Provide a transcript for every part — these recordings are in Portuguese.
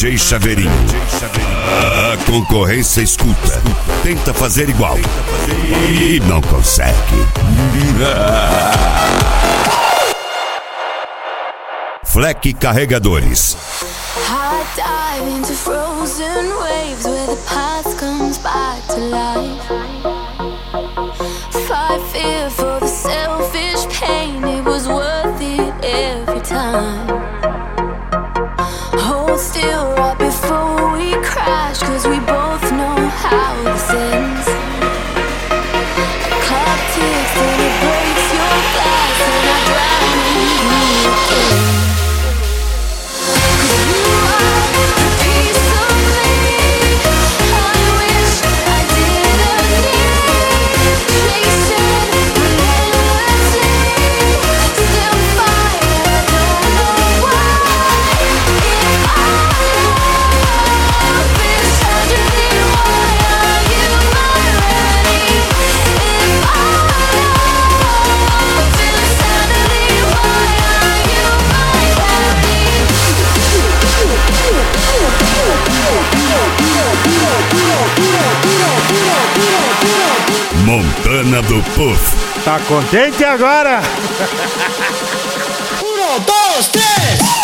DJ Chaveirinho. A concorrência escuta, tenta fazer igual e não consegue. Fleck Carregadores. I dive into frozen waves where the past comes back to life. Fight fear for the selfish pain, it was worth it every time. Hold still right before we crash, cause we both know how this ends. The clock ticks and it breaks your glass, and I drown in you again. Montana do Puff. Tá contente agora? 1, 2, 3.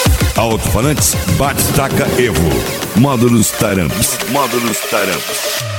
Alto-falantes Batistaca Evo. Módulos Taramps.